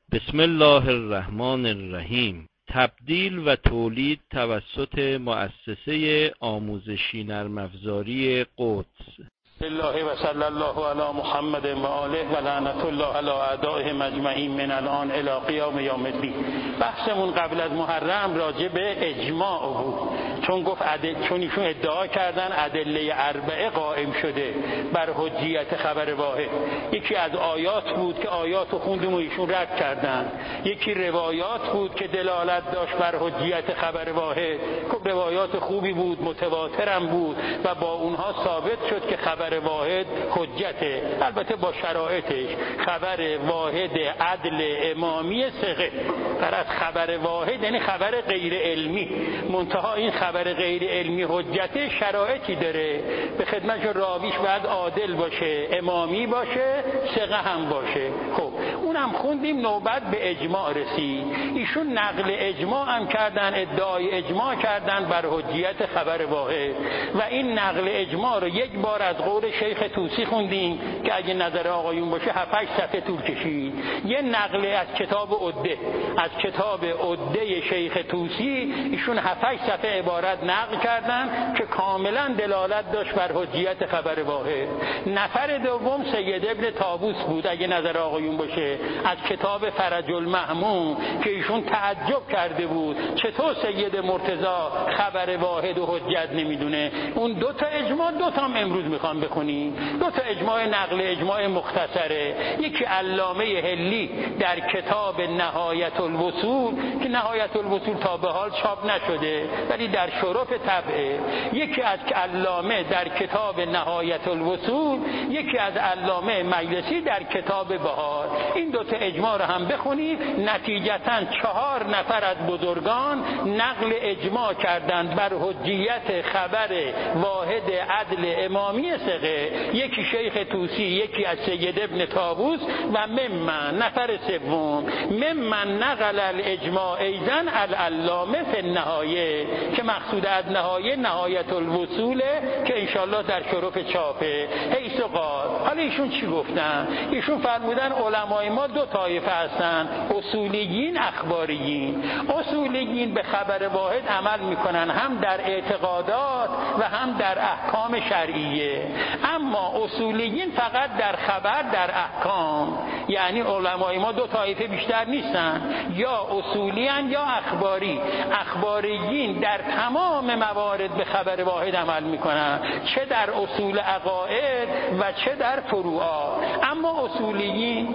بسم الله الرحمن الرحیم. تبدیل و تولید توسط مؤسسه آموزشی نرم افزاری قدس. الله و صلی الله علی محمد و آله و لعنت الله علی اعدائهم اجمعین من الان الی قیام یوم الدین. بحثمون قبل از محرم راجع به اجماع بود، چون ایشون ادعا کردن ادله اربعه قائم شده بر حجیت خبر واحد. یکی از آیات بود که آیاتو خوندیم و ایشون رد کردن، یکی روایات بود که دلالت داشت بر حجیت خبر واحد، که روایات خوبی بود، متواترم بود و با اونها ثابت شد که خبر واحد حجته، البته با شرایطش. خبر واحد عدل امامی ثقه. از خبر واحد یعنی خبر غیر علمی، منتها این خبر غیر علمی حجته شرایطی داره، به خدمت راویش باید عادل باشه، امامی باشه، ثقه هم باشه. خب اونم خوندیم، نوبت به اجماع رسید. ایشون نقل اجماع هم کردن، ادعای اجماع کردن بر حجیت خبر واحد و این نقل اجماع رو یک بار از قول شیخ طوسی خوندیم که اگه نظر آقایون باشه 7-8 صفحه طول کشید. یه نقل از کتاب عده، از کتاب عده شیخ طوسی ایشون 7-8 صفحه عبارت نقل کردن که کاملا دلالت داشت بر حجیت خبر واحد. نفر دوم سید ابن طاووس بود اگه نظر آقایون باشه، از کتاب فرج المهموم، که ایشون تعجب کرده بود چطور سید مرتضی خبر واحد و حجت نمیدونه. اون دو تا اجماع، دو تا هم امروز میخوام بخونیم، دو تا اجماع نقل اجماع مختصره. یکی علامه هلی در کتاب نهایت الوصول که نهایت الوصول تا به حال چاپ نشده ولی در شرف طبعه، یکی از علامه در کتاب نهایت الوصول، یکی از علامه مجلسی در کتاب بهار. این دو تا اجماع رو هم بخونید. نتیجتاً 4 نفر از بزرگان نقل اجماع کردند بر حجیت خبر واحد عدل امامی ثقه، یکی شیخ طوسی، یکی از سید ابن طاووس و ممن نفر سوم ممن نقل الاجماع ایضا العلامه فی النهایه، که مقصود از نهایت الوصوله که انشالله در شرف چاپه. حیث قال، حالا ایشون چی گفتن؟ ایشون فرمودن علمای ما 2 طایفه هستن، اصولیین، اخباریین. اصولیین به خبر واحد عمل میکنن هم در اعتقادات و هم در احکام شرعیه، اما اصولیین فقط در خبر، در احکام. یعنی علمای ما 2 طایفه بیشتر نیستن، یا اصولیان یا اخباری. اخباریین در تمام موارد به خبر واحد عمل میکنن، چه در اصول عقاید و چه در فروعات. اما اصولیین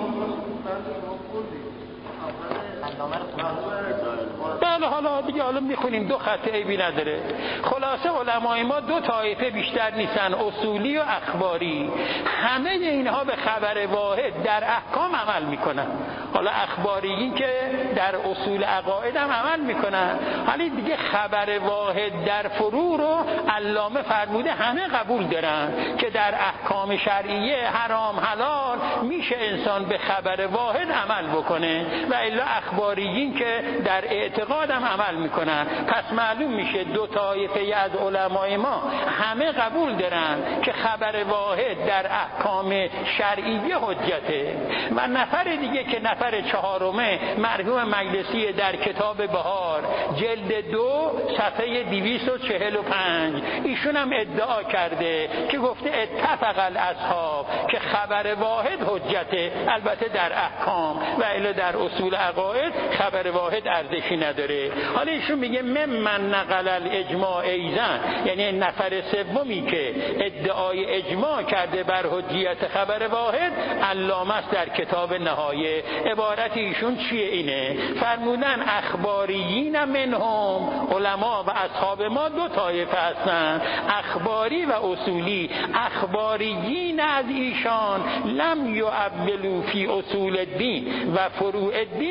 بله، حالا دیگه حالا میخونیم، 2 خط عیبی نداره. خلاصه علمای ما 2 طایفه بیشتر نیستن، اصولی و اخباری. همه اینها به خبر واحد در احکام عمل میکنن. حالا اخباریین که در اصول عقاید هم عمل میکنن، حالا دیگه خبر واحد در فروع رو علامه فرموده همه قبول دارن که در احکام شرعیه حرام حلال میشه انسان به خبر واحد عمل بکنه و الا اخباریین که در اعتقاد هم عمل میکنن. پس معلوم میشه 2 طایفه از علمای ما همه قبول دارن که خبر واحد در احکام شرعیه حجته. و نفر دیگه که نفر 4 مرحوم مجلسی در کتاب بهار جلد 2 صفحه 245، ایشون هم ادعا کرده که گفته اتفق الاصحاب که خبر واحد حجته، البته در احکام و الا در اصول عقاید خبر واحد ارزشی نداره. حالا ایشون میگه ممن نقل الاجماع ایضا، یعنی نفر سومی که ادعای اجماع کرده بر حجیت خبر واحد علامه است در کتاب نهایه. عبارت ایشون چیه؟ اینه فرمودن اخباریین منهم، علما و اصحاب ما 2 طایفه هستن، اخباری و اصولی. اخباریین از ایشان لم یعولوا فی اصول الدین و فروع الدین الا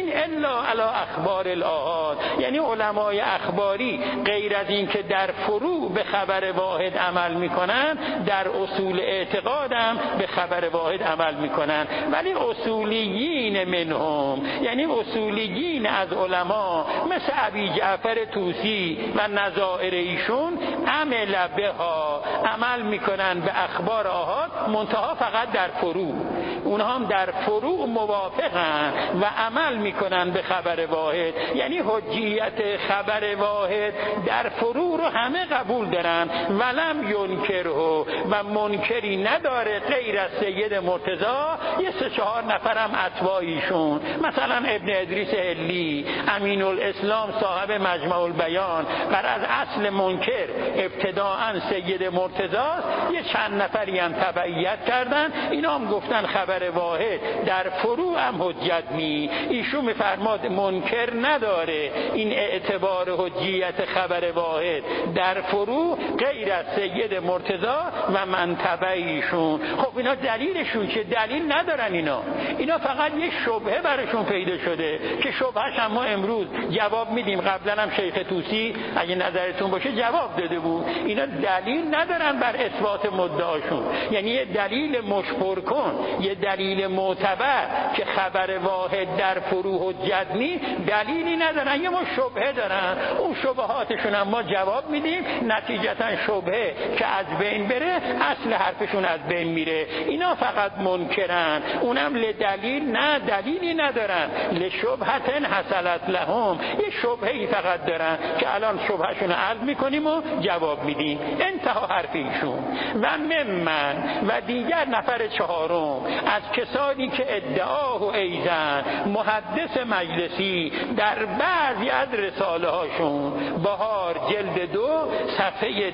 الا علی اخبار الآحاد، یعنی علمای اخباری غیر از این که در فروع به خبر واحد عمل میکنن، در اصول اعتقاد هم به خبر واحد عمل میکنن. ولی اصولیین منهم، یعنی اصولیین از علما مثل ابی جعفر طوسی و نظائر ایشون، عمل بها، عمل میکنن به اخبار آحاد، منتها فقط در فروع. اونها هم در فروع موافقن و عمل میکنن به خبر واحد، یعنی حجیت خبر واحد در فروع رو همه قبول دارن. ولم ینکره، و منکری نداره غیر از سید مرتضی، یه 3-4 نفرم اتباعیشون، مثلا ابن ادریس حلی، امین الاسلام صاحب مجمع البیان، بر از اصل منکر ابتداعا سید مرتضی، یه چند نفری هم تبعیت کردن، اینا هم گفتن خبر واحد در فروع هم حجت نی. ایشون میفرماد منکر نداره این اعتبار حجیت خبر واحد در فروع غیر از سید مرتضی و من تبعیشون. خب اینا دلیلشون چه؟ دلیل ندارن. اینا فقط یه شبهه برشون پیدا شده که شبهش هم ما امروز جواب میدیم. قبلا هم شیخ طوسی اگه نظرتون باشه جواب داده بود. اینا دلیل ندارن بر اثبات مدعاشون، یعنی یه دلیل مشبر کن، یه دلیل معتبر که خبر واحد در فروع حجت نی، دلیلی ندارن، یه ما شبهه دارن. اون شبهاتشون هم ما جواب میدیم، نتیجتا شبهه که از بین بره اصل حرفشون از بین میره. اینا فقط منکرن، اونم لدلیل، نه دلیلی ندارن، لشبهتن حصلت لهم، یه شبهه‌ای فقط دارن که الان شبهشون رو حل میکنیم و جواب میدیم. انتها حرف ایشون. و ممن، و دیگر نفر چهارم از کسانی که ادعاه و ایزن محدث مجلسی در بعضی از رساله هاشون، بهار جلد 2 صفحه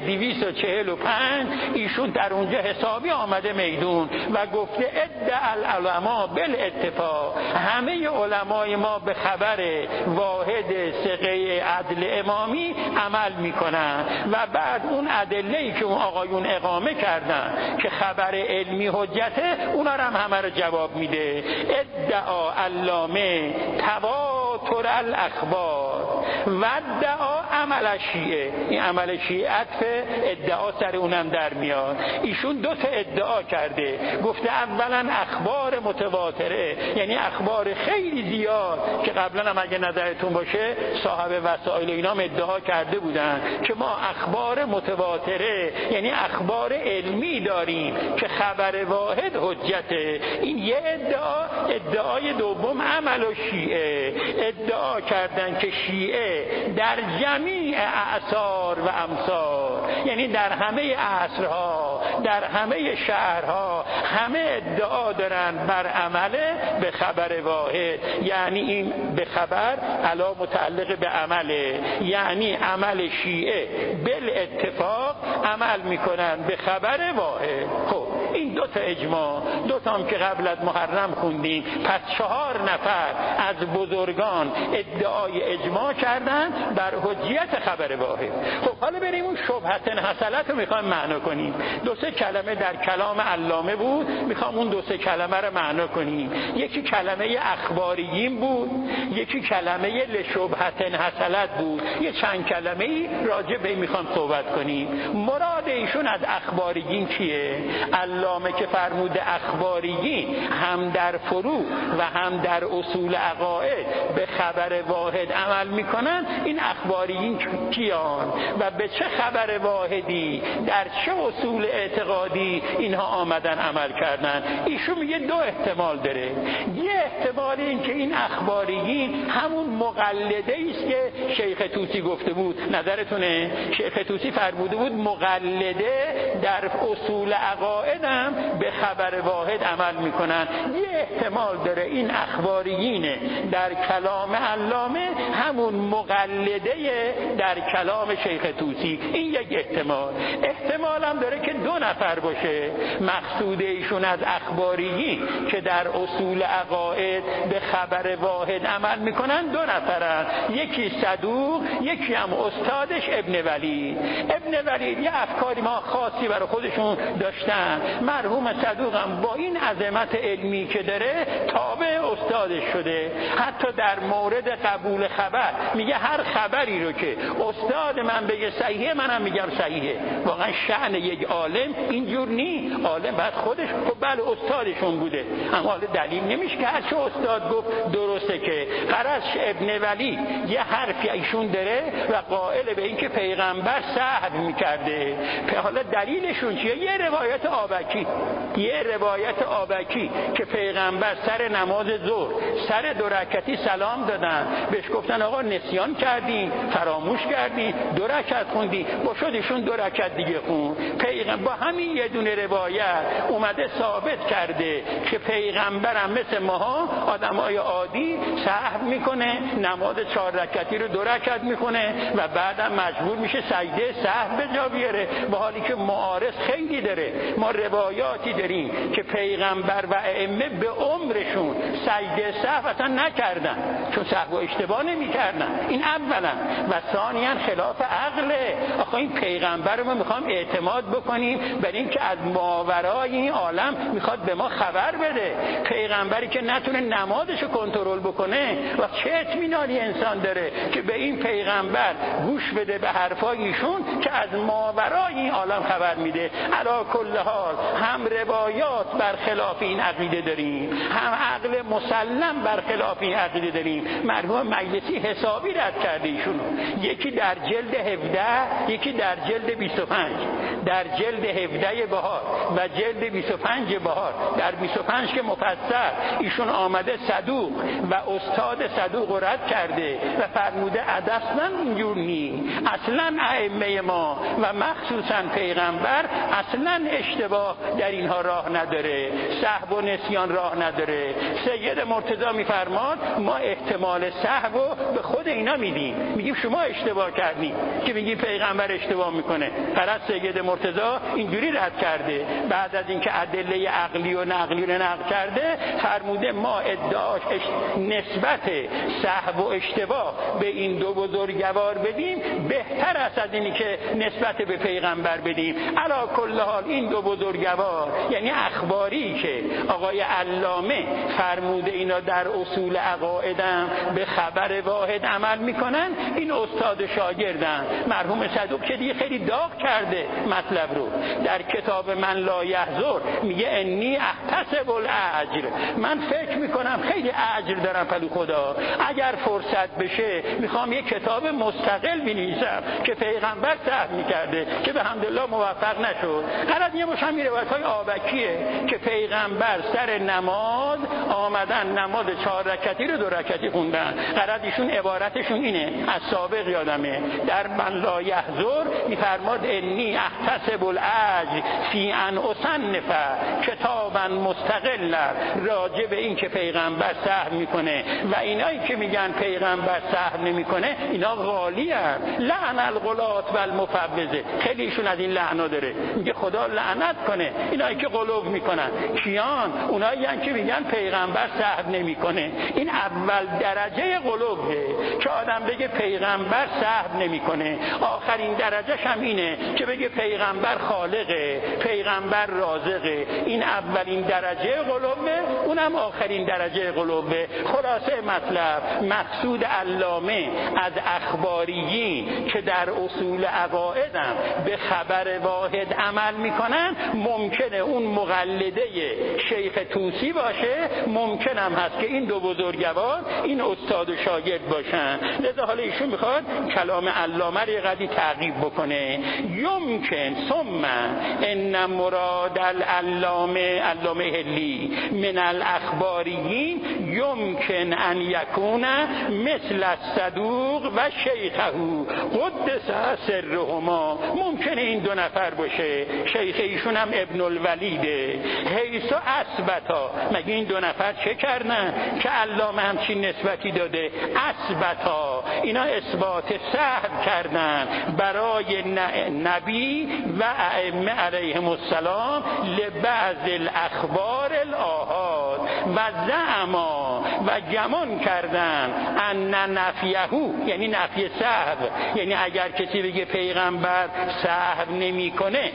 245، ایشون در اونجا حسابی آمده میدون و گفته ادعا العلماء بالاتفاق، همه علمای ما به خبر واحد ثقه عدل امامی عمل میکنن. و بعد اون ادله‌ای که اون آقایون اقامه کردن که خبر علمی حجته، اونا رو هم همه رو جواب میده. ادعا علامه تواتر الاخبار و ادعا عمل شیعه، این عمل شیعه عطف ادعا سر اونم در میاد. ایشون 2 تا ادعا کرده، گفته اولا اخبار متواتره، یعنی اخبار خیلی زیاد که قبلا هم اگه نظرتون باشه صاحب وسائل اینا هم ادعا کرده بودن که ما اخبار متواتره، یعنی اخبار علمی داریم که خبر واحد حجته. این یه ادعا. ادعای دوم عمل شیعه، ادعا کردن که شیعه در جمیع اعصار و امصار، یعنی در همه عصرها، در همه شهرها، همه ادعا دارن بر عمل به خبر واحد، یعنی این به خبر علا متعلق به عمله، یعنی عمل شیعه بالاتفاق عمل میکنن به خبر واحد. خب این 2 تا اجماع، 2 تا هم که قبل از محرم خوندیم، پس 4 نفر از بزرگان ادعای اجماع کردن بر حجیت خبر واحد. خب حالا بریم اون شبهتن حصلت رو میخوایم معنا کنیم. 2-3 کلمه در کلام علامه بود، میخوام اون 2-3 کلمه رو معنا کنیم. یکی کلمه اخباریین بود، یکی کلمه لشبهتن حصلت بود، یه چند کلمه راجع به میخوام صحبت کنیم. مراد ایشون از اخباریین کیه؟ علامه که فرموده اخباریین هم در فروع و هم در اصول عقاید به خبر واحد عمل میکنن، این اخباریین کیان و به چه خبر واحدی در چه اصول اعتقادی اینها آمدن عمل کردن؟ ایشون میگه 2 احتمال داره. یه احتمال این که این اخباریین همون مقلده است که شیخ طوسی گفته بود. نظرتونه؟ شیخ طوسی فرموده بود مقلده در اصول عقاید هم به خبر واحد عمل میکنن. یه احتمال داره این اخباریین در کلام علامه همون مقلده در کلام شیخ طوسی. این یک احتمال. احتمال هم داره که 2 نفر باشه. مقصود ایشون از اخباریین که در اصول عقاید به خبر واحد عمل میکنن 2 نفرن، یکی صدوق، یکی هم استادش ابن ولید. ابن ولید یه افکاری ما خاصی برای خودشون داشتن. من مرحوم صدوقم با این عظمت علمی که داره تابع استادش شده. حتی در مورد قبول خبر میگه هر خبری رو که استاد من بگه صحیحه منم میگم صحیحه. واقعا شأن یک عالم اینجور نی. عالم بعد خودش بله استادشون بوده، اما حالا دلیل نمیشه که هر چه استاد گفت درسته. که قرض ابن ولی یه حرفی ایشون داره و قائل به این که پیغمبر سهو میکرده. حالا دلیلشون چیه؟ یه روایت آبکی که پیغمبر سر نماز ظهر سر 2 رکعتی سلام دادن، بهش گفتن آقا نسیان کردین، فراموش کردین، 2 رکعت خوندی، با شدشون 2 رکعت دیگه خون. پیغمبر با همین یه دونه روایت اومده ثابت کرده که پیغمبرم مثل ماها آدمای عادی سهو میکنه، نماز 4 رکعتی رو 2 رکعت میکنه و بعدم مجبور میشه سجده سهو به جا بیاره، با حالی که معارض خیلی داره. ما روایاتی داریم که پیغمبر و ائمه به عمرشون سجده سهو اصلا نکردن، چون سهو و اشتباه نمیکردن. این اولا. و ثانیاً خلاف عقله. آخه این پیغمبر رو ما میخوام اعتماد بکنیم بر این که از ماورای این عالم میخواد به ما خبر بده. پیغمبری که نتونه نمازشو کنترل بکنه و چه اطمینانی انسان داره که به این پیغمبر گوش بده به حرفای ایشون که از ماورای این عالم خبر میده. علی کل حال هم روایات برخلاف این عقیده داریم، هم عقل مسلم برخلاف این عقیده داریم. مرحوم مجلسی حسابی رد کرده ایشون، یکی در جلد 17 یکی در جلد 25. در جلد 17 بهار و جلد 25 بهار، در 25 که مفصل ایشون آمده صدوق و استاد صدوق رد کرده و فرموده اصلا اینجور نی، اصلا ائمه ما و مخصوصا پیغمبر اصلا اشتباه در اینها راه نداره، سهو و نسیان راه نداره. سید مرتضی میفرماد ما احتمال سهو به خود اینا میدیم، میگیم شما اشتباه کردی که میگی پیغمبر اشتباه میکنه. فقط سید مرتضی اینجوری رد کرده، بعد از اینکه ادله عقلی و نقلی رو نقل کرده فرموده ما ادعاش نسبت سهو و اشتباه به این 2 بزرگوار بدیم بهتر است از اینی که نسبت به پیغمبر بدیم. علی کل حال این 2 بزرگوار یعنی اخباری که آقای علامه فرموده اینا در اصول عقایدم به خبر واحد عمل میکنن، این استاد شاگردن. مرحوم صدوق که دیگه خیلی داغ کرده مطلب رو، در کتاب من لا یحضر میگه انی احتسب الاجر، من فکر میکنم خیلی اجر دارم پلو خدا، اگر فرصت بشه میخوام یک کتاب مستقل بنویسم که پیغمبر سهو میکرده که به حمدالله موفق نشد. قرار یه مش همین روایت‌های آبکیه که پیغمبر سر نماز آمدن نماز 4 رکعتی رو 2 رکعتی خوندن. قرار ایشون عبارتشون اینه، از سابق یادمه، در من لا یحضر میفرماد انی احتسب الاجر فی ان اصنف کتابا مستقلا، راجع به این که پیغمبر سهو میکنه و اینایی که میگن پیغمبر سهو نمیکنه اینا غالی هستند. لعن الغلات و المفوضه، خیلی ایشون از این لعنا داره، میگه خدا لعنت کنه اینایی که غلو میکنن. کیان؟ اونایی که میگن پیغمبر سهو نمیکنه. این اول درجه غلوه که آدم بگه پیغمبر سهو نمیکنه. آخرین درجهش هم اینه که بگه پیغمبر خالقه، پیغمبر رازقه. این اولین درجه غلوه، اونم آخرین درجه غلوه. خلاصه مطلب، مقصود علامه از اخباریین که در اصول عقایدم به خبر واحد عمل میکنن، ممکنه اون مقلده شیخ طوسی باشه، ممکنم هست که این 2 بزرگوار این استاد و شاگرد باشن. لذا حالا ایشون میخواد کلام علامه رو قدری تعقیب بکنه. یمکن ثم ان مراد العلامه هلی من الاخباریین یمکن ان یکون مثل الصدوق و شیخه قدس سرهما. ممکنه این 2 نفر باشه، شیخ ایشون هم ابن الولیده. حیث اثبتا، مگه این 2 نفر چه کردن که علامه همچین نسبتی داده؟ اثبتا، اینا اثبات سهو کردن برای نبی و ائمه علیهم السلام لبعض الاخبار الاحاد، و زعما و گمان کردن ان نفیهو، یعنی نفی سهو، یعنی اگر کسی بگه پیغمبر سهو نمیکنه،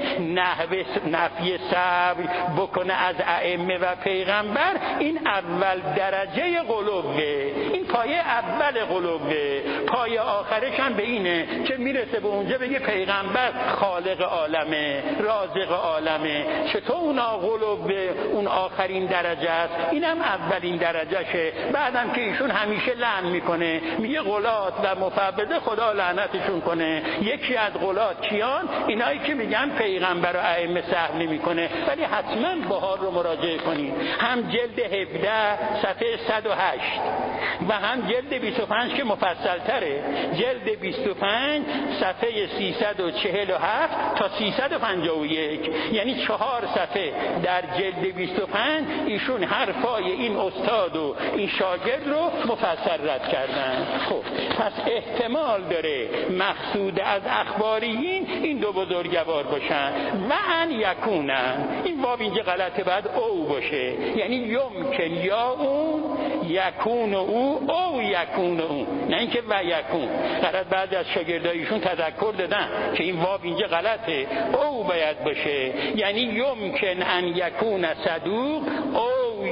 نفی سهو بکنه از ائمه و پیغمبر، این اول درجه غلوه، این پایه اول غلوه. پایه آخرش هم به اینه که میرسه به اونجا بگه پیغمبر خالق عالمه، رازق عالمه. چطور اونا غلوه اون آخرین درجه است، اینم اولین درجهشه. بعدم که ایشون همیشه لعن میکنه، میگه غلات و مفوضه خدا لعنتشون کنه. یکی از غلات کیان؟ اینایی که میگن پیغمبر و ائمه سهو نمیکنه. ولی حتما بهار رو مراجعه کنید، هم جلد 17 صفحه 108 و هم جلد 25 که مفصل تره، جلد 25 صفحه 347 تا 351، یعنی 4 صفحه در جلد 25 ایشون حرفای این استاد و این شاگرد رو مفصل رد کردن. خب پس احتمال داره مقصود از اخباریین این دو بزرگوار باشن و ان یکونن. این باب اینجا غلطه، بعد او باشه، یعنی یمکن یا اون یکون او او یکون او، نه اینکه و یکون. قرار بعد از شاگردایشون تذکر دادن که این باب اینجا غلطه، او باید باشه، یعنی یمکن ان یکون صدوق او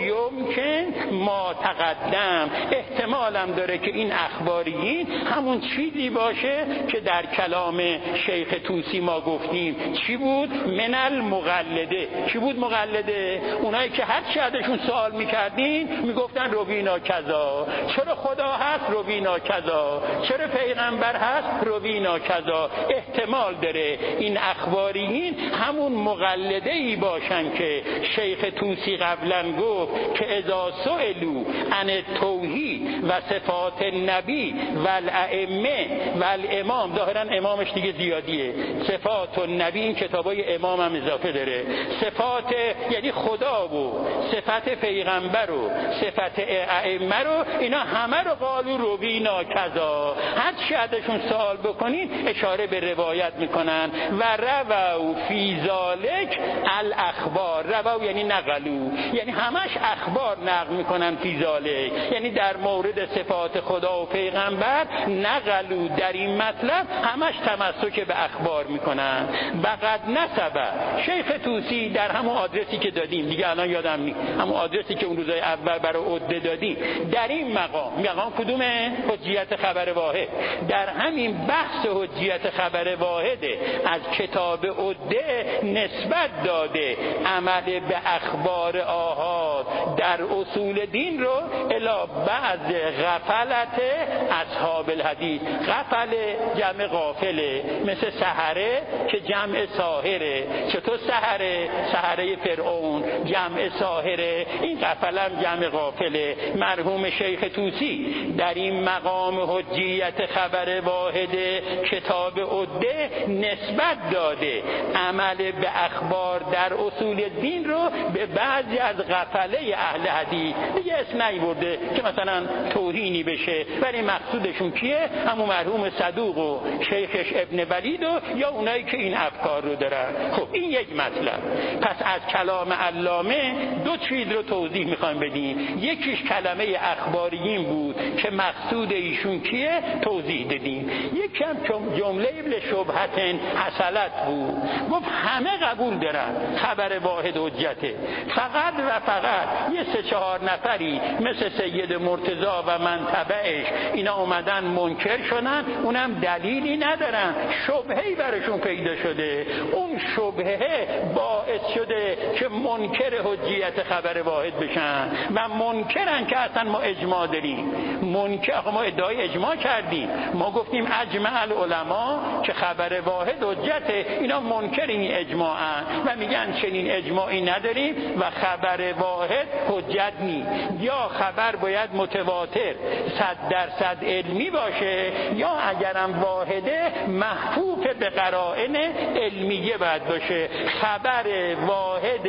یمکن ما تقدم. احتمالم داره که این اخباریین همون چیزی باشه که در کلام شیخ طوسی ما گفتیم. چی بود؟ من المقلده. چی بود مقلده؟ اونایی که هر چی ازشون سوال میکردین میگفتن روینا کذا، چرا خدا هست روینا کذا، چرا پیغمبر هست روینا کذا. احتمال داره این اخباریین همون مقلده ای باشن که شیخ طوسی قبلا گفت که اذا سئلوا عن التوحید و صفات النبی و الائمه و الامام، ظاهرا امامش دیگه زیادیه، صفات النبی این کتابای امام هم اضافه داره، صفات یعنی خدا و صفت پیغمبر و صفت ائمه رو، اینا همه رو قالو روینا کذا. هر چی ازشون سوال بکنین اشاره به روایت میکنن و رووا فی ذالک الاخبار. رووا یعنی نقلو، یعنی همش اخبار نقل میکنن فی ذالک، یعنی در مورد صفات خدا و پیغمبر نقلو، در این مطلب همش تمسک به اخبار میکنن. وقد نسب شیخ طوسی در همون آدرسی که دادیم دیگه الان یادم نیست، همون آدرسی که اون روزای اول برای عده دادیم، در این مقام کدومه؟ حجیت خبر واحد. در همین بحث حجیت خبر واحد از کتاب عده نسبت داده عمل به اخبار آحاد در اصول دین رو الی بعض غفلت اصحاب الحدیث. غفل جمع غافله، مثل سحره که جمع ساحره. چطور سحره؟ سحره فرعون جمع ساحره، این غفل هم جمع غافله. مرحوم شیخ طوسی در این مقام حجیت خبر واحد کتاب عده نسبت داده عمل به اخبار در اصول دین رو به بعضی از غفله اهل حدیث. دیگه اسم نیورده که مثلا توهینی بشه، ولی مقصودشون کیه؟ همون مرحوم صدوق و شیخش ابن ولید و یا اونایی که این افکار رو دارن. خب این یک مطلب. پس از کلام علامه دو چیز رو توضیح میخوایم بدیم. یکیش کلمه اخباریین بود که مقصود ایشون کیه توضیح دادیم. یکی هم جمله ابن شبهتن حصلت بود، گفت همه قبول دارن خبر واحد حجته، فقط و فقط یه 3-4 نفری مثل سید مرتضی و منتبعش اینا اومدن منکر شدن، اونم دلیلی ندارن، شبهه‌ای براشون پیدا شده، اون شبهه باعث شده که منکر حجیت خبر واحد بشن و منکرن که اصلا ما اجماع داریم. منکر ما ادعای اجماع کردیم، ما گفتیم اجماع العلماء که خبر واحد حجته، اینا منکر این اجماعن و میگن چنین اجماعی نداریم و خبر واحد حجت نیست. یا خبر باید متواتر 100% علمی باشه، یا اگرم واحده محفوف به قرائن علمیه باید باشه. خبر واحد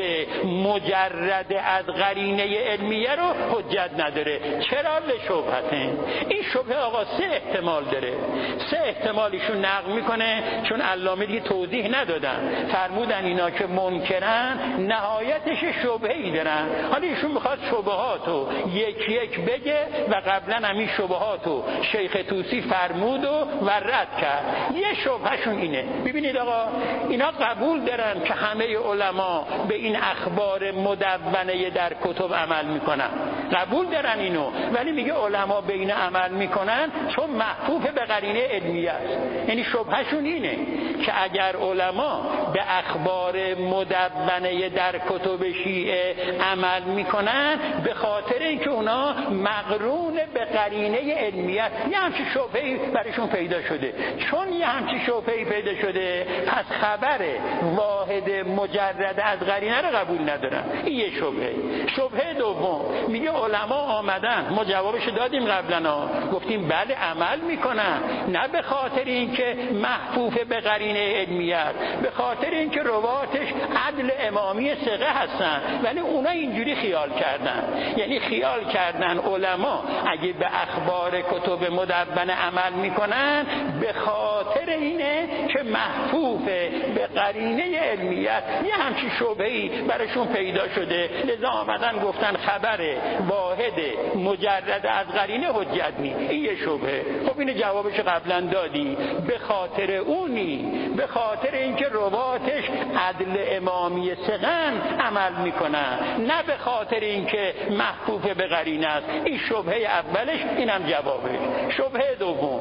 مجرد از قرینه علمیه رو حجت نداره. چرا؟ لشبهتن. این شبهه آقا 3 احتمال داره. 3 احتمالیشون نقل میکنه، چون علامه دیگه توضیح ندادن، فرمودن اینا که منکرن نهایتش شبهه‌ای دارن. حالا ایشون میخواد شبهاتو یک یک بگه و قبلا همین شبهاتو شیخ طوسی فرمود و رد کرد. یه شبهشون اینه، ببینید آقا اینا قبول دارن که همه علما به این اخبار مدونه در کتب عمل میکنن، قبول دارن اینو، ولی میگه علما به این عمل میکنن چون محفوظ به قرینه علمیه است. یعنی شبهشون اینه که اگر علما به اخبار مدونه در کتب شیعه عمل میکنن به خاطر اینکه اونا مقرون به قرینه علمیت، یه همچین شبهه‌ای برایشون پیدا شده. چون یه همچین شبهه‌ای پیدا شده پس خبر واحد مجرد از قرینه رو قبول ندارن. این یه شبهه. شبهه دوم میگه علما آمدن، ما جوابش دادیم قبلا، گفتیم بله عمل میکنن، نه به خاطر اینکه محفوظ به قرینه علمیت، به خاطر اینکه رواتش عدل امامی ثقه هستن، ولی اونا اینجوری خیال کردن. یعنی خیال کردن علما اگه به اخبار کتب مدونه عمل میکنن به خاطر اینه که محفوظ به قرینه علمیت. یه همچین شبهه‌ای براشون پیدا شده، لذا آمدن گفتن خبر واحد مجرد از قرینه حجت نی. این یه شبهه. خب اینو جوابش قبلا دادی، به خاطر اونی، به خاطر اینکه رواتش عدل امامی ثقن عمل میکنن، نه به خاطر اینکه محفوظ به قرینه است. این شبهه اولش، اینم جوابش. شبهه دوم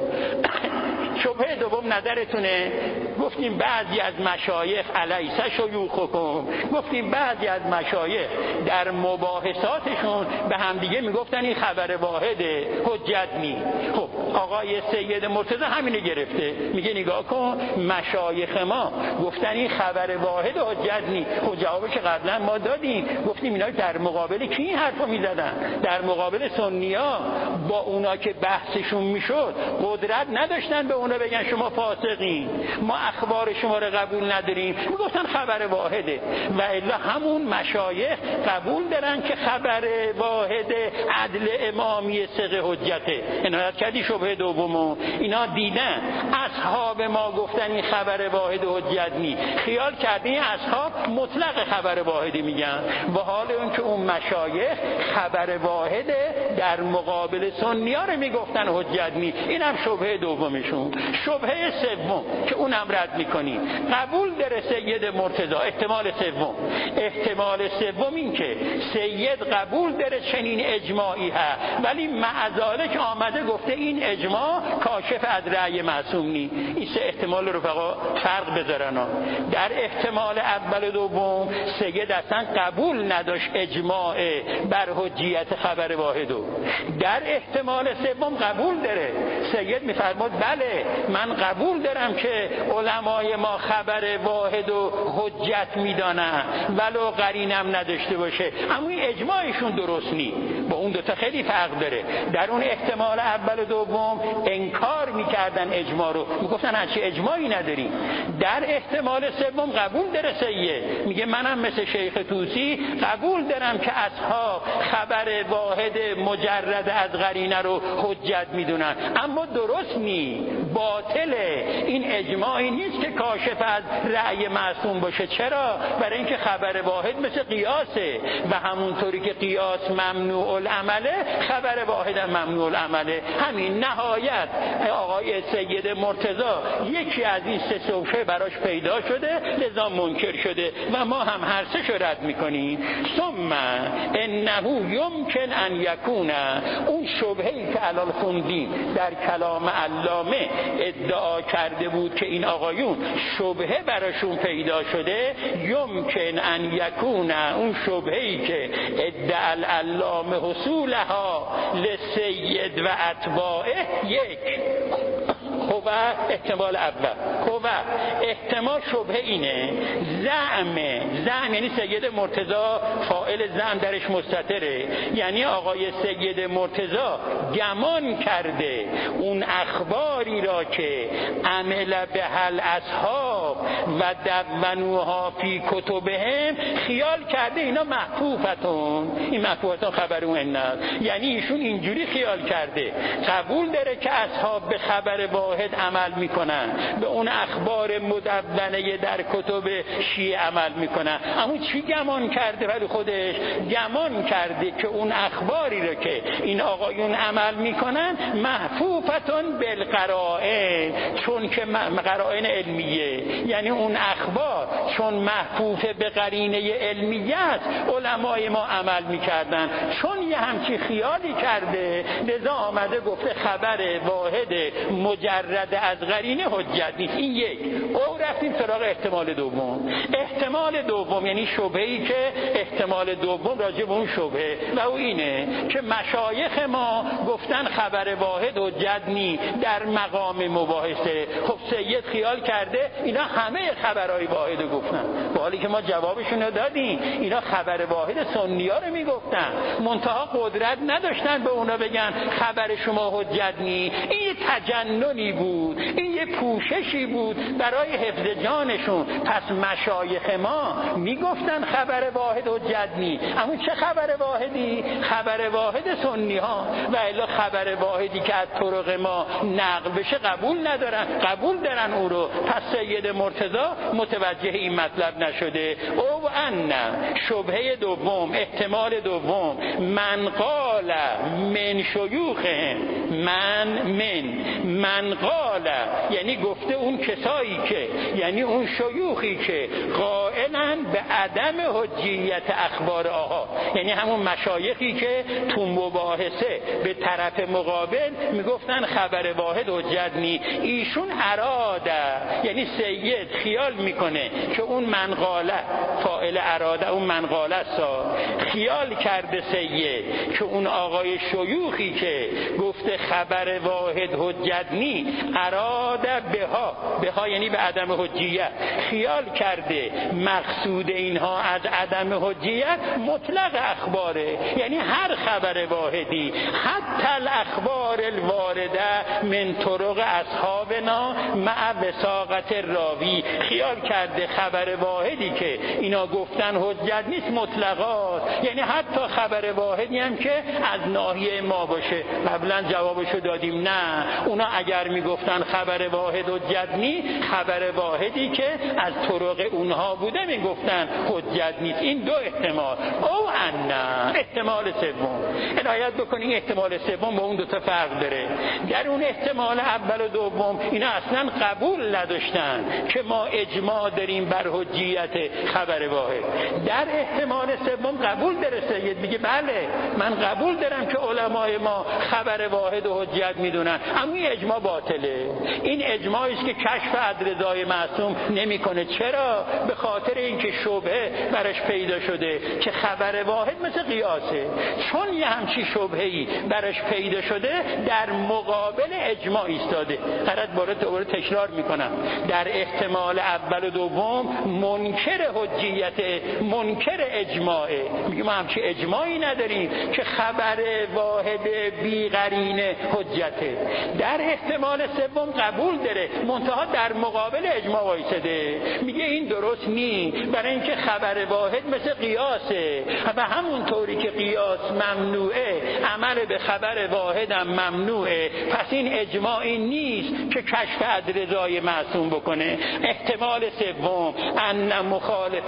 شبهه دوم نظرتونه، گفتیم بعضی از مشایخ علیس شیوخکم، گفتیم بعضی از مشایخ در مباحثاتشون به همدیگه میگفتن این خبر واحده حجت نی. خب آقای سید مرتضی همینو گرفته، میگه نگاه کن مشایخ ما گفتن این خبر واحد حجت نی. خب جوابش قبلا ما دادیم، گفتیم اینا در مقابل کی این حرفو میزدن؟ در مقابل سنی‌ها. با اونا که بحثشون میشد قدرت نداشتن به اونا بگن شما فاسقین، ما اخبار شما رو قبول نداریم، میگفتن خبر واحده. و الا همون مشایخ قبول دارن که خبر واحد عدل امامی ثقه حجته. عنایت کردی شبهه دومو؟ اینا دیدن اصحاب ما گفتن این خبر واحد حجت نی، خیال کردین اصحاب مطلق خبر واحدی میگن، و حال اون که اون مشایخ خبر واحد در مقابل سنی‌ها رو میگفتن حجت نی. اینم شبهه دومشون. شبهه سوم که اونم رد میکنیم، قبول داره سید مرتضی احتمال سوم این که سید قبول داره چنین اجماعی هست، ولی معذالک آمده گفته این اجماع کاشف از رأی معصوم نی. این سه احتمال رو فقط فرق بذارن. در احتمال اول و دوم سید اصلا قبول نداشت اجماع بر حجیت خبر واحدو. در احتمال سوم قبول داره، سید میفرماد بله من قبول دارم که علمای ما خبر واحد و حجت میدانن ولو قرینم نداشته باشه، اما این اجماعشون درست نی. با اون دوتا خیلی فرق داره. در اون احتمال اول و دوم انکار میکردن اجماع رو، میگفتن هرچی اجماعی نداریم. در احتمال سوم قبول داره سید، میگه منم مثل شیخ طوسی قبول دارم که اصحاب خبر واحد مجرد از قرینه رو حجت میدونن، اما درست نی، باطله. این اجماعی نیست که کاشف از رأی معصوم باشه. چرا؟ برای اینکه خبر واحد مثل قیاسه و همونطوری که قیاس ممنوع العمله خبر واحد هم ممنوع العمله. همین نهایت آقای سید مرتضی یکی از این سه شبهه براش پیدا شده، لذا منکر شده و ما هم هر سه شو رد میکنیم. ثم انه یمکن ان یکون، اون شبهه‌ای که الان خوندیم در کلام علامه ادعا کرده بود که این آقایون شبهه براشون پیدا شده، یمکن ان یکون، اون شبهه‌ای که ادعا العلامه حصولها لسید و اتباعه یک. خب احتمال اول، خب احتمال شبهه اینه، زعم یعنی سید مرتضی فاعل زعم درش مستتره، یعنی آقای سید مرتضی گمان کرده اون اخباری را که عمل به هل اصحاب و دونوها فی کتبهم، خیال کرده اینا محفوفتون، این محفوفتون خبر اون نه، یعنی ایشون اینجوری خیال کرده، قبول داره که اصحاب به خبر واحد عمل میکنن، به اون اخبار مدونة در کتب شیعه عمل میکنن. اما چی گمان کرده؟ ولی خودش گمان کرده که اون اخباری رو که این آقایون عمل میکنن محفوفتون بالقرائن، چون که قرائن علمیه، یعنی اون اخبار چون محفوف به قرینه علمیت علمای ما عمل میکردن. چون یه همچی خیالی کرده لذا آمده گفته خبر واحد مجرد از قرینه حجت نیست. این یک. او رفتیم سراغ احتمال دوم. احتمال دوم یعنی شبهه‌ای که احتمال دوم راجع به اون شبهه و او اینه که مشایخ ما گفتن خبر واحد حجت نیست در مقام مباحثه. خب سید خیال کرده اینا همه خبرهای واحد گفتن، با حالی که ما جوابشون رو دادیم. اینا خبر واحد سنی‌ها رو میگفتن، منتها قدرت نداشتن به اونا بگن خبر شما حجت نیست. این یه تجننی بود، این یه پوششی بود برای حفظ جانشون. پس مشایخ ما میگفتن خبر واحد حجت نیست. اما چه خبر واحدی؟ خبر واحد سنی‌ها. و الا خبر واحدی که از طرق ما نقل بشه قبول ندارن، قبول دارن او رو. پس سید مرتضی متوجه این مطلب نشده. او ان شبهه دوم، احتمال دوم، من قال من شیوخهم، من قال یعنی گفته اون کسایی که، یعنی اون شیوخی که قائلن به عدم حجیت اخبار آها، یعنی همون مشایخی که تو مباحثه به طرف مقابل میگفتن خبر واحد حجت نیست. ایشون اراده، یعنی سید خیال میکنه که اون منقاله فاعل اراده، اون منقاله خیال کرده سید که اون آقای شیوخی که گفته خبر واحد حجت نیست اراده بها یعنی به عدم حجیت، خیال کرده مقصود اینها از عدم حجیت مطلق اخباره، یعنی هر خبر واحدی، حتی الاخبار الوارده من طرق اصحابنا مع وثاقت راوی. خیال کرده خبر واحدی که اینا گفتن حجت نیست مطلقات، یعنی حتی خبر واحدی هم که از ناحیه ما باشه. قبلا جوابشو دادیم نه، اونا اگر میگفتن خبر واحد حجت نیست، خبر واحدی که از طرق اونها بوده میگفتن حجت نیست. این دو احتمال. او ان احتمال سوم، عنایت بکنین احتمال سوم با اون دو تا فرق داره. در اون احتمال اول و دوم اینا اصلا قبول نداشتن که ما اجماع داریم بر حجیت خبر واحد. در احتمال سوم قبول داره سید، میگه بله من قبول دارم که علمای ما خبر واحد و حجت میدونن، اما این اجماع باطله. این اجماعی است که کشف عدرضای معصوم نمیکنه. چرا؟ به خاطر اینکه شبهه براش پیدا شده که خبر واحد مثل قیاسه. چون یه همچی شبهه‌ای براش پیدا شده در مقابل اجماع ایستاده. قرار دوباره تکرار میکنم، در احتمال اول و دوم منکر حجیت، منکر اجماعه. میگه ما همچی اجماعی نداریم که خبر واحد بی قرینه حجته. در احتمال سوم قبول داره، منتها در مقابل اجماع وایساده. میگه این درست نیست، برای اینکه خبر واحد مثل قیاسه و همونطوری که قیاس ممنوعه عمل به خبر واحد هم ممنوعه. پس این اجماعی نیست که کشف عدرضای معصوم بکنه. احتمال سوم ان مخالف.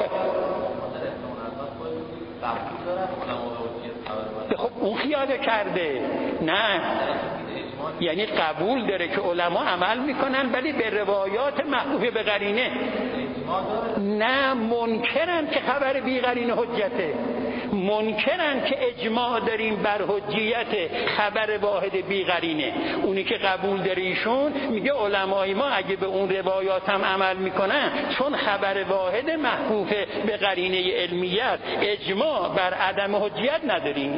خب اون خیال کرده نه، یعنی قبول داره که علما عمل میکنن ولی به روایات محفوظ به قرینه. نه، منکرن که خبر بی قرینه حجته، منکرن که اجماع داریم بر حجیت خبر واحد بی قرینه. اونی که قبول داره ایشون میگه علمای ما اگه به اون روایات هم عمل میکنن، چون خبر واحد محفوظ به قرینه علمیت اجماع بر عدم حجیت نداریم.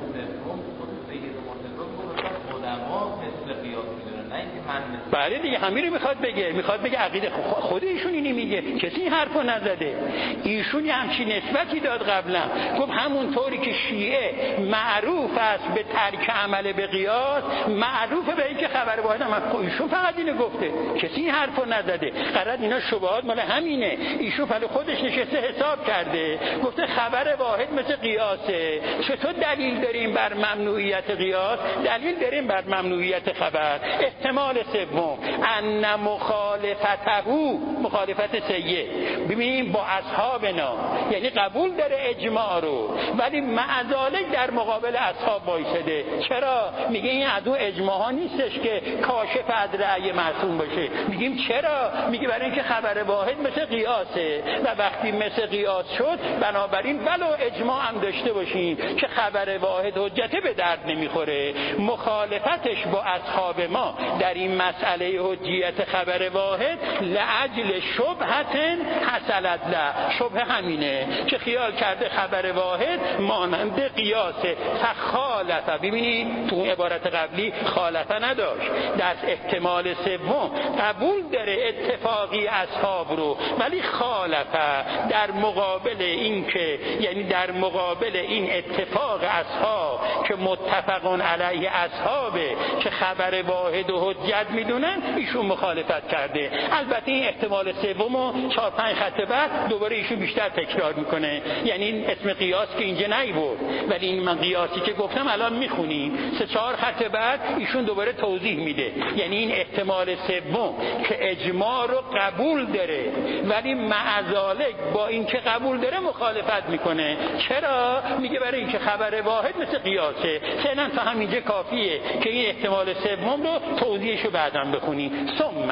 بله دیگه همین رو میخواد بگه عقیده خود ایشون اینی میگه، کسی این حرفو نزده. ایشون یه همچین نسبتی داد قبلا، گفت همونطوری که شیعه معروف است به ترک عمل به قیاس، معروف به این که خبر واحد هم. ایشون فقط اینو گفته، کسی این حرفو نزده. قرار اینا شبهات مال همینه. ایشون ولی خودش نشسته حساب کرده، گفته خبر واحد مثل قیاسه. چطور دلیل داریم بر ممنوعیت قیاس؟ دلیل داریم بر ممنوعیت خبر. احتمال سوم سوم ان مخالفت سیه، ببینیم با اصحابنا، یعنی قبول داره اجماع رو ولی مع ذالک در مقابل اصحاب وایساده. چرا؟ میگه این از اون اجماع ها نیستش که کاشف از رأی معصوم باشه. میگیم چرا؟ میگه برای اینکه خبر واحد مثل قیاسه و وقتی مثل قیاس شد بنابراین ولو اجماع هم داشته باشیم که خبر واحد حجته به درد نمیخوره. مخالفتش با اصحاب ما در این مسئله حجیت خبر واحد لاجل شبهت حصلت له، شبهه همینه که خیال کرده خبر واحد مانند قیاسه. فخالفه، ببینید تو اون عبارت قبلی خالفه نداشت، در احتمال سوم قبول داره اتفاقی اصحاب رو ولی خالفه در مقابل این که، یعنی در مقابل این اتفاق اصحاب که متفقون علیه اصحابه که خبر واحد و حجت میدونن، ایشون مخالفت کرده. البته این احتمال سومو 4-5 خط بعد دوباره ایشون بیشتر تکرار میکنه، یعنی این اسم قیاس که اینجا نیورد ولی این من قیاسی که گفتم الان میخونیم 3-4 خط بعد ایشون دوباره توضیح میده. یعنی این احتمال سوم که اجماع رو قبول داره ولی مع ذالک با اینکه قبول داره مخالفت میکنه. چرا؟ میگه برای اینکه خبر واحد مثل قیاسه. فعلا تا همینجا کافیه که این احتمال سوم رو توضیحشو بعداً بخونیم. ثم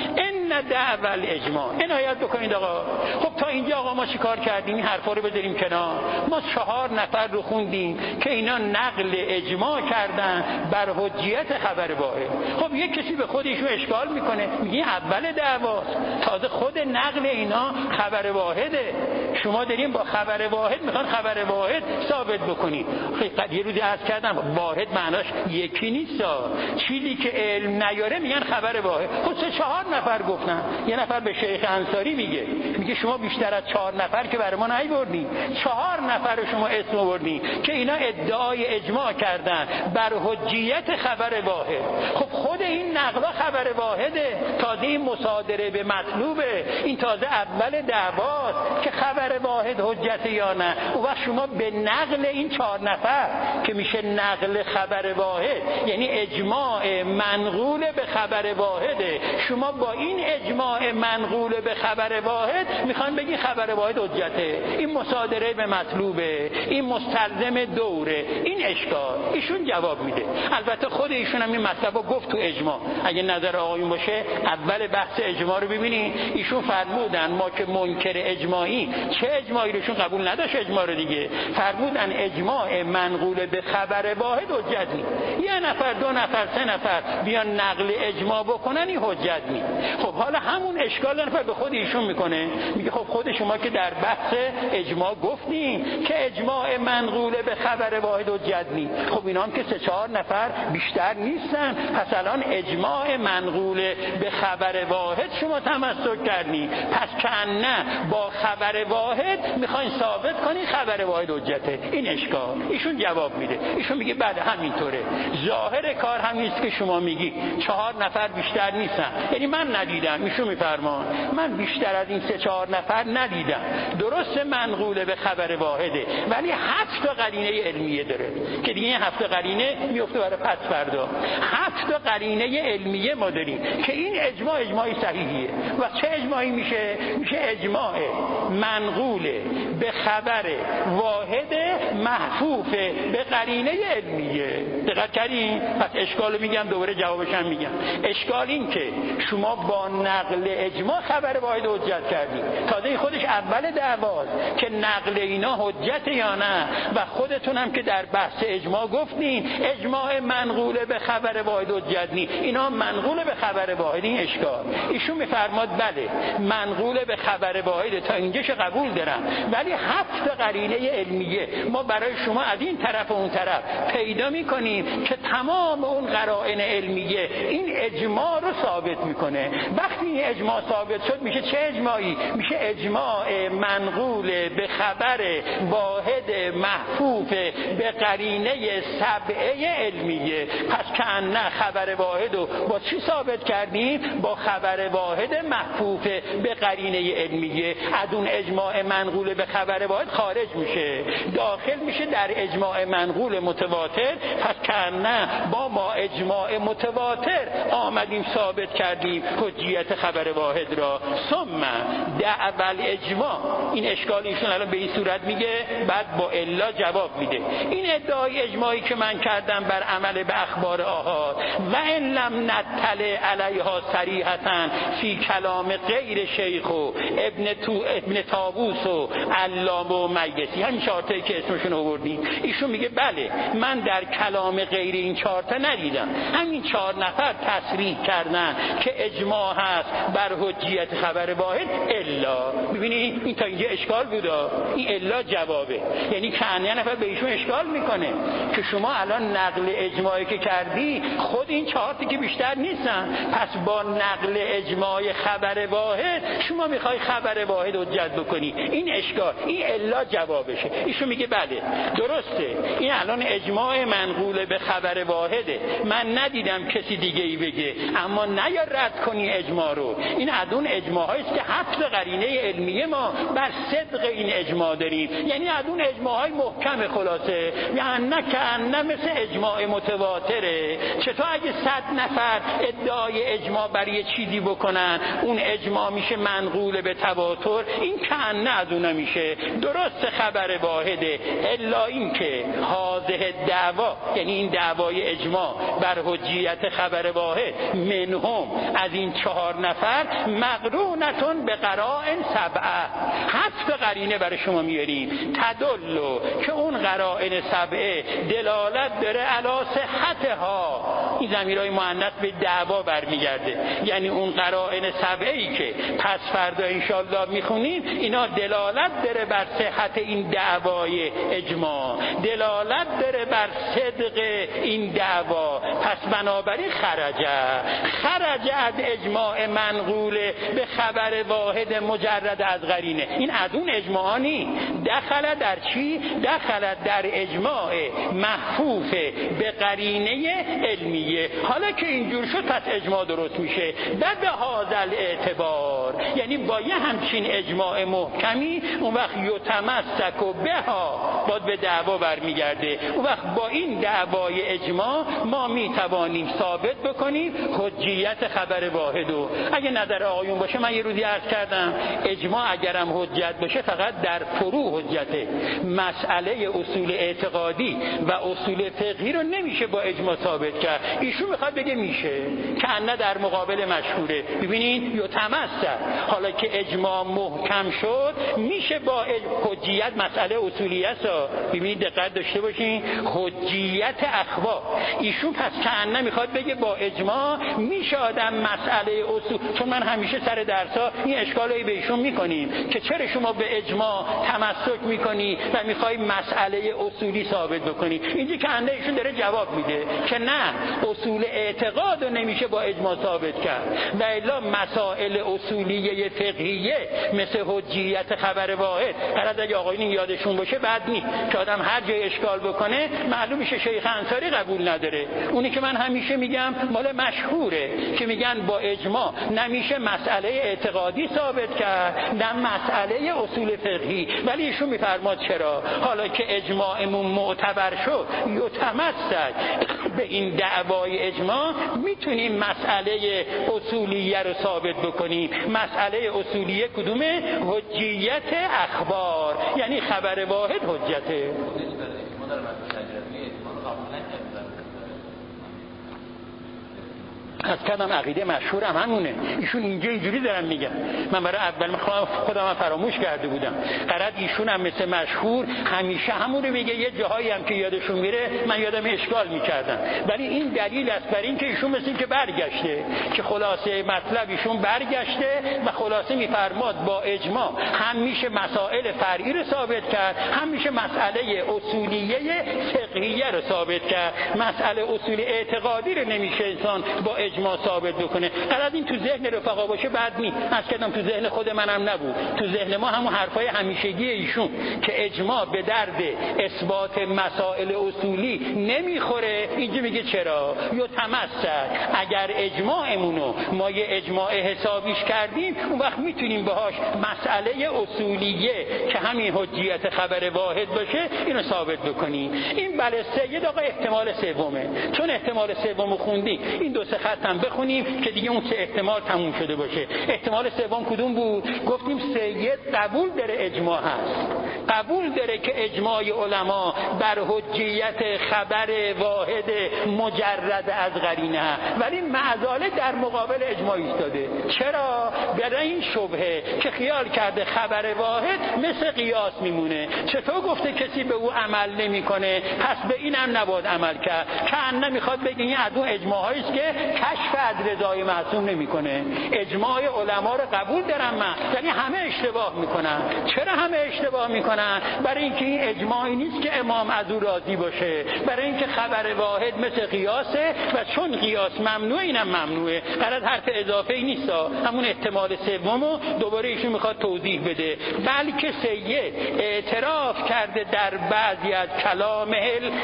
ان دعوی الاجماع، عنایت بکنید آقا. خب تا اینجا آقا ما چیکار کردیم؟ این حرفا رو بذاریم کنار. ما 4 نفر رو خوندیم که اینا نقل اجماع کردن بر حجیت خبر واحد. خب یک کسی به خودشو اشکال میکنه، میگه اول دعوا تازه خود نقل اینا خبر واحده، شما دارین با خبر واحد میخوان خبر واحد ثابت بکنید. خب یه روزی عرض کردم واحد معناش یکی نیست، چیزی که علم نیاره میگن خبر واحد. خب 3-4 نفر گفتن. یه نفر به شیخ انصاری میگه شما بیشتر از 4 نفر که برای ما نیاوردین، 4 نفر شما اسم آوردین که اینا ادعای اجماع کردن بر حجیت خبر واحد. خب خود این نقلا خبر واحده، تازه این مصادره به مطلوبه، این تازه اول دعواست که خبر واحد حجت یا نه. و شما به نقل این 4 نفر که میشه نقل خبر واحد، یعنی اجماع منقول به خبر واحده، شما با این اجماع منقول به خبر واحد میخوان بگی خبر واحد حجته. این مصادره به مطلوبه، این مستلزم دوره، این اشکال. ایشون جواب میده. البته خود ایشون هم این مطلب رو گفت تو اجماع. اگه نظر آقایون باشه اول بحث اجماع رو ببینید. ایشون فرمودن ما که منکر اجماعی، چه اجماعی روشون قبول نداشت اجماع رو دیگه، فرمودن اجماع منقول به خبر واحد حجت نیست. 1 نفر 2 نفر 3 نفر بیان نقل اجماع بکنن این حجت نیست. خب حالا همون اشکال نفر به خود ایشون میکنه، میگه خب خود شما که در بحث اجماع گفتین که اجماع منقول به خبر واحد حجت نیست. خب اینا هم که 3-4 نفر بیشتر نیستن، پس الان اجماع منقول به خبر واحد شما تمسک کردین، پس کنه با خبر واحد میخواین ثابت کنین خبر واحد حجته. این اشکال. ایشون جواب میده. ایشون میگه بله همینطوره، ظاهر کار هم نیست که شما میگی 4 نفر بیشتر نیستن، یعنی من ندیدم. ایشون میفرمان من بیشتر از این 3-4 نفر ندیدم. درست منقول به خبر واحده ولی 7 تا قرینه علمیه داره که دیگه این 7 قرینه میفته برای پس فردا. 7 تا قرینه علمیه ما داریم که این اجماعی صحیحیه. و چه اجماعی میشه؟ میشه اجماع منقول به خبر واحد محفوف به قرینه علمیه. دقت کردین؟ پس اشکالو میگم دوباره جوابش هم میگم. اشکال این که شما با نقل اجماع خبر واحد حجت کردین، تازه این خودش اول دعواست که نقل اینا حجت یا نه. و خودتون هم که در بحث اجماع گفتین اجماع منقول به خبر واحد حجت نیست، اینا منقول به خبر واحد. این اشکال. ایشون میفرماد بله منقول به خبر واحد تا اینجاش قبول دارم ولی 7 قرینه علمیه ما برای شما از این طرف و اون طرف پیدا میکنیم که تمام اون قرائن علمیه این اجماع رو ثابت میکنه. وقتی این اجماع ثابت شد میشه چه اجماعی؟ میشه اجماع منقول به خبر واحد محفوف به قرینه 7 علمیه. پس کنه خبر واحد رو با چی ثابت کردیم؟ با خبر واحد محفوف به قرینه علمیه. از اون اجماع منقول به خبر واحد خارج میشه، داخل میشه در اجماع منقول متواتر. پس کنه نه، با اجماع متواتر آمدیم ثابت کردیم حجیت خبر واحد را. ثم دعوی اجماع، این اشکال ایشون الان به این صورت میگه، بعد با الا جواب میده. این ادعای اجماعی که من کردم بر عمل به اخبار آحاد و ان لم نطلع علیها صریحة فی کلام غیر شیخ و ابن طاووس و علامه و میسی، همین چهارتایی که اسمشون آوردیم، ایشون میگه بله من در کلام غیر این چهارتا ندیدم، همین 4 نفر تصریح کردن که اجماع هست بر حجیت خبر واحد الا. ببینید این تا اینجا اشکال بودا، این الا جوابه، یعنی یه نفر به ایشون اشکال میکنه که شما الان نقل اجماعی که کردی خود این 4 تا که بیشتر نیستن، پس با نقل اجماع خبر واحد شما میخوای خبر واحد حجت بکنی. این اشکال، این الا جوابشه. ایشون میگه بله درسته، این الان اجماع منقول به خبر واحده، من ندیدم کسی دیگه ای بگه، اما نیا رد کنی اجماع رو. این ادون اجماع هاییست که حفظ قرینه علمیه ما بر صدق این اجماع داریم، یعنی ادون اجماع های محکم. خلاصه یعنی نه مثل اجماع متواتره. چطور اگه 100 نفر ادعای اجماع برای یه چیزی بکنن اون اجماع میشه منقول به تواتر؟ این کأن از اون میشه. درست خبر واحده، الا این که هذه دعوا، یعنی این دعوای اجماع بر حجیت خبر واحد منهم، از این 4 نفر، مقرونتون به قرائن 7، 7 قرینه برای شما میاریم تدلو که اون قرائن 7 دلالت داره علی صحتها. این ضمیرهای مؤنث به دعوا برمیگرده، یعنی اون قرائن 7 که پس فردا انشالله میخونیم اینا دلالت داره بر صحت این دعوای اجماع، دلالت داره بر صدق این دعوا. پس بنابراین خرج از اجماع منقول به خبر واحد مجرد از قرینه. این ادون اجماعانی دخل در چی؟ دخل در اجماع محفوف به قرینه علمیه. حالا که اینجور شد پس اجماع درست میشه. در به هذا اعتبار، یعنی با یه همچین اجماع محکمی اون وقت یتمسک و بها باید به دعوا برمیگرده. اون وقت با این دعوای اجماع ما میتوانیم ثابت بکنیم حجیت خبر واحدو. اگه نظر آقایون باشه، من یه روزی عرض کردم اجماع اگرم حجت باشه فقط در فروع حجته، مسئله اصول اعتقادی و اصول فقهی رو نمیشه با اجماع ثابت کرد. ایشون میخواد بگه میشه، که نه در مقابل مشهوره. ببینید یتمسک، حالا که اجماع محکم شد میشه با حجیت، مسئله اصولی است. ببینید دقت داشته باشین، حجیت اخوا. ایشون پس که میخواد بگه با اجماع میشه آدم مسئله اصول. چون من همیشه سر درسا این اشکالایی به ایشون میکنیم که چرا شما به اجماع تمسک میکنی و میخوای مسئله اصولی ثابت بکنی. اینجا که ایشون داره جواب میده که نه، اصول اعتقاد رو نمیشه با اجماع ثابت کرد، و الا مسائل اصولیه فقهیه مثل حجیت خبر واحد. قرار اگه آقایون یادشون باشه بعد نیست که آدم هر جای اشکال بکنه معلوم میشه شیخ انصاری قبول نداره. اونی که من همیشه میگم مال مشهوره که میگن با اجماع نمیشه مسئله اعتقادی ثابت کرد نه مسئله اصول فقهی. ولی ایشون میفرماد چرا حالا که اجماعمون معتبر شد یتمسک به این دعوای اجماع میتونیم مسئله اصولیه رو ثابت بکنیم. مسئله اصولیه کدومه؟ حجیت اخبار، یعنی خبر واحد حجته. از کدام عقیده مشهورم همونه. ایشون اینجا اینجوری دارن میگن. من برای اول خودم فراموش کرده بودم. قرار ایشون هم مثل مشهور همیشه همون رو میگه. یه جاهایی هم که یادشون میره من یادم اشکال میکردم، ولی این دلیل است بر این که ایشون مثل این که برگشته، که خلاصه مطلب ایشون برگشته و خلاصه میفرماد با اجماع هم میشه مسائل فرعی رو ثابت کرد، هم میشه مسئله اصولیه فقهیه رو ثابت کرد. مسئله اصول اعتقادی رو نمیشه انسان با اجماع ثابت بکنه. قرار این تو ذهن رفقا باشه بعد نی، از کردم تو ذهن خود منم نبود، تو ذهن ما همون حرفای همیشگی ایشون که اجماع به درد اثبات مسائل اصولی نمیخوره. اینجا میگه چرا؟ یا تمسک، اگر اجماعمونو ما یه اجماع حسابیش کردیم اون وقت میتونیم باهاش مسئله اصولیه که همین حجیت خبر واحد باشه اینو ثابت بکنیم. این بله سید آقا احتمال سومه، چون احتمال سومو خوندیم این دو سه خط هم بخونیم که دیگه اون سه احتمال تموم شده باشه. احتمال سوم کدوم بود؟ گفتیم سید قبول داره اجماع هست، قبول داره که اجماع علما بر حجیت خبر واحد مجرد از قرینه، ولی معزاله در مقابل اجماع ایستاده. چرا؟ برای این شبهه که خیال کرده خبر واحد مثل قیاس میمونه. چطور گفته کسی به او عمل نمیکنه پس به اینم نباید عمل کرد؟ که نمیخواد بگه این از اون اجماعایی است که کشف از رضای معصوم نمیکنه. اجماع علما رو قبول دارم من، یعنی همه اشتباه میکنن. چرا همه اشتباه میکنن؟ برای اینکه این اجماعی نیست که امام از او راضی باشه، برای اینکه خبر واحد مثل قیاسه و چون قیاس ممنوع اینم ممنوعه. قرار حرف اضافه ای نیست، همون احتمال سومو دوباره ایشون میخواد توضیح بده. بلکه سید اعتراف کرده در بعضی از کلام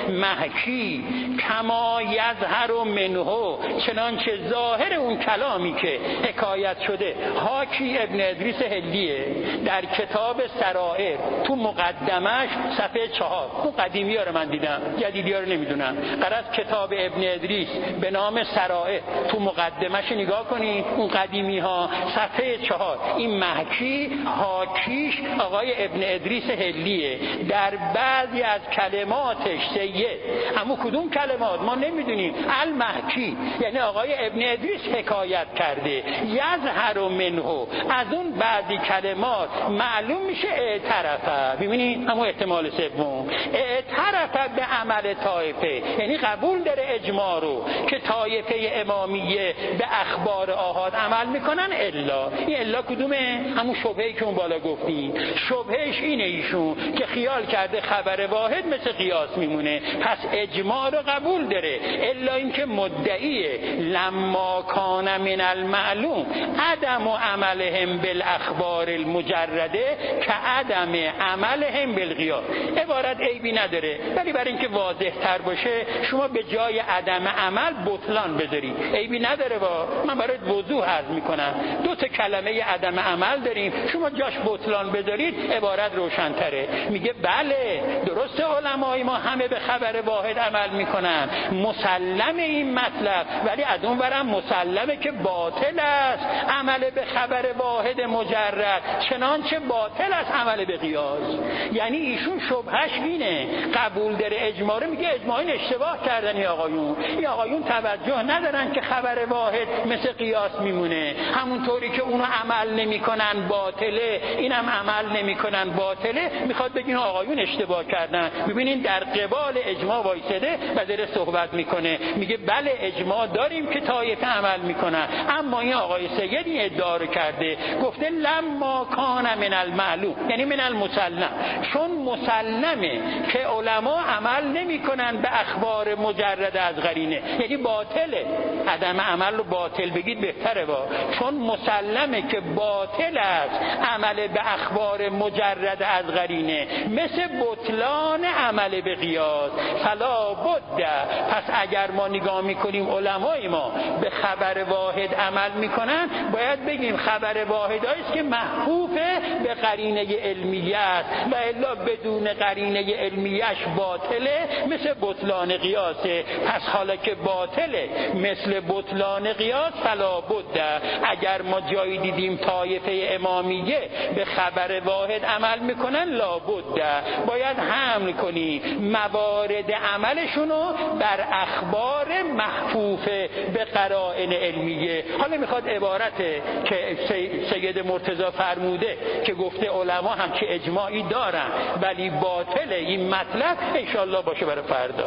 المحکی کما یظهر منه، چنانچه ظاهر اون کلامی که حکایت شده. حاکی ابن ادریس هلیه در کتاب سرائر تو مقدمش صفحه 4، اون قدیمی ها رو من دیدم، جدیدی ها رو نمیدونم. قرار کتاب ابن ادریس به نام سرائر تو مقدمش نگاه کنید، اون قدیمی ها صفحه 4. این محکی حاکیش آقای ابن ادریس هلیه در بعضی از کلماتش سید. اما کدوم کلمات ما نمیدونیم. المحکی یعنی آقای ابن ادریس حکایت کرده. یظهر منه، از اون بعضی کلمات معلوم میشه اعترفه. ببینید همون احتمال سوم، اعترفه به عمل طایفه، یعنی قبول داره اجماع رو که طایفه امامیه به اخبار آحاد عمل میکنن. الا این الا کدومه؟ همون شبهه‌ای که اون بالا گفتیم. شبهش اینه ایشون که خیال کرده خبر واحد مثل قیاس میمونه، پس اجماع رو قبول داره. الا اینکه مدعیه لما کان من المعلوم عدم عملهم بالاخبار المجرده که عدم عملهم بالقیاس. عبارت عیبی نداره، ولی برای اینکه واضح تر باشه شما به جای عدم عمل بطلان بذارید. عیبی نداره، من برای وضوح عرض میکنم. دو تا کلمه عدم عمل داریم، شما جاش بطلان بذارید عبارت روشن‌تره. میگه بله درسته علمای ما همه به خبر واحد عمل میکنن، مسلم این مطلب، ولی از اون برم مسلمه که باطل است عمل به خبر واحد مجرد، چنانچه باطل است عمل به قیاس. یعنی ایشون شبهش اینه، قبول داره اجماع رو، میگه اجماعین اشتباه کردن. این آقایون توجه ندارن که خبر واحد مثل قیاس میمونه، همونطوری که اونو عمل نمیکنن باطله اینم عمل نمیکنن باطله. میخواد بگین آقایون اشتباه کردن. ببینین در قبال اجماع وایساده و داره صحبت میکنه، میگه بله اجماع داریم که طایفه عمل میکنن، اما این آقای سید این ادعا رو کرده، گفته لما کان من المعلوم یعنی من المسلم، چون مسلمه که علما عمل نمیکنن به اخبار مجرد از قرینه، یعنی باطله. عدم عمل رو باطل بگید بهتره، چون مسلمه که باطل است عمل به اخبار مجرد از قرینه، مثل بطلان عمل به قیاس. فلا بد، پس اگر ما نگاه میکنیم علمای ما به خبر واحد عمل میکنن، باید بگیم خبر واحد است که محفوظ به قرینه علمیه است و الا بدون قرینه علمیهش باطله، مثل بطلان قیاسه. پس حالا که باطله مثل بطلان قیاس، فلا بد، اگر ما جایی دیدیم طایفه امامیه به خبر واحد عمل میکنن، لا بد، باید حمل کنی موارد عملشونو بر اخبار محفوفه به قرائن علمیه. حالا میخواد عبارت که سید مرتضی فرموده که گفته علما هم که اجماعی دارن ولی باطل این مطلب، انشالله باشه برای فردا.